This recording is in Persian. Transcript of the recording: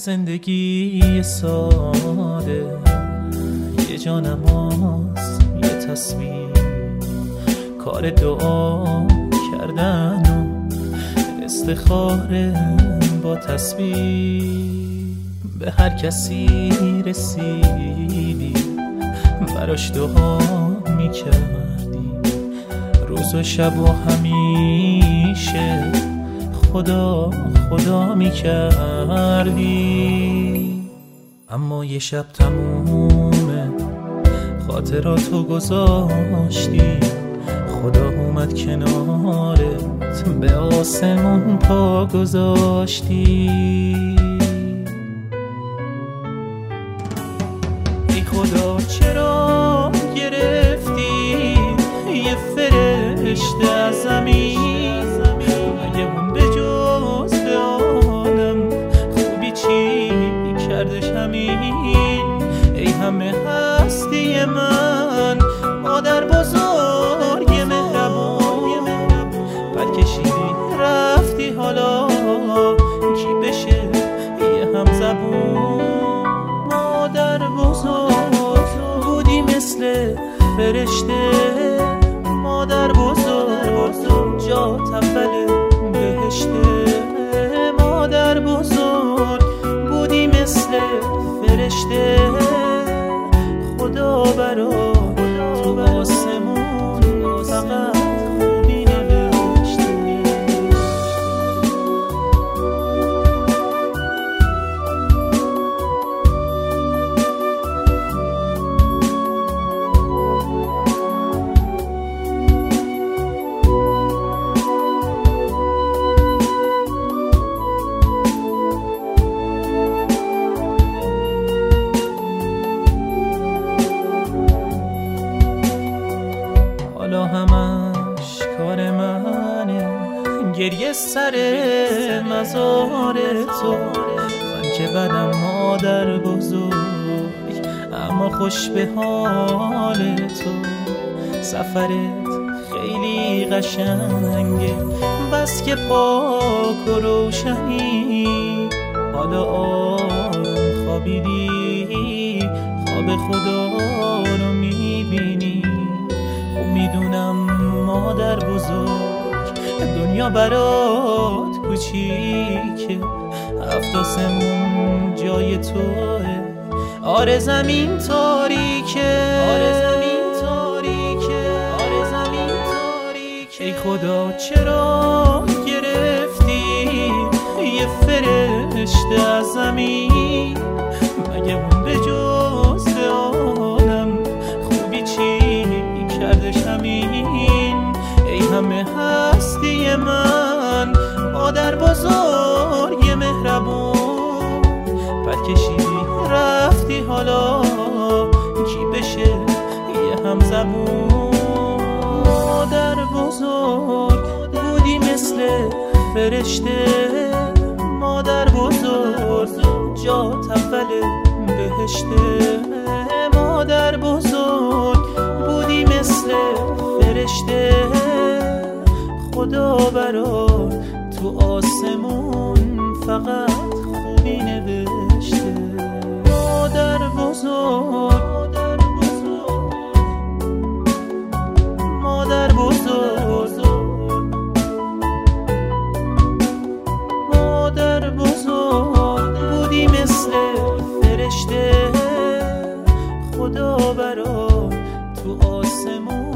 زندگی ساده یه جانماز یه تصویر، کار دعا کردن و استخاره با تسبیح. به هر کسی رسیدی براش دعا میکردی، روز و شب و همیشه خدا خدا میکردی. اما یه شب تمومه خاطراتو گذاشتی، خدا اومد کنارت به آسمون پا گذاشتی. ای خدا چرا گرفتی یه فرشته از زمین، اگه اون به جز به آدم خوبی چی کردش همین. ای همه هستی من مادر بزرگ مهربون، برکشیدی رفتی حالا کی بشه یه هم زبون. مادر بزرگ بودی مثل فرشته، مادر بزرگ جات اول بهشته. مادر بزرگ بودی مثل فرشته، خدا برا تو آسمون فقط خوبی نوشته. حالا همش کار منه گریه سر مزار تو، من که بدم مادر بزرگ اما خوش به حال تو. سفرت خیلی قشنگه بس که پاک و روشنی، حالا آروم خوابیدی خواب خدا رو میبینی. میدونم مادر بزرگ دنیا برات کوچیکه، هفت آسمون جای توه، آره زمین تاریکه، آره زمین تاریکه، آره زمین تاریکه. ای خدا چرا گرفتی یه فرشته از زمین، مگه اون به جز به آدم خوبی چی کردش همین. ای همه هستی من مادر بزرگ مهربون، برکشیدی رفتی حالا کی بشه یه هم زبون. مادر بزرگ بودی مثل فرشته، مادر بزرگ جات اول بهشته. مادر بزرگ بودی مثل فرشته، خدا برات تو آسمون فقط خوبی نوشته. مادر بزرگ مادر بزرگ مادر بزرگ بودی مثل فرشته، خدا برات تو آسمون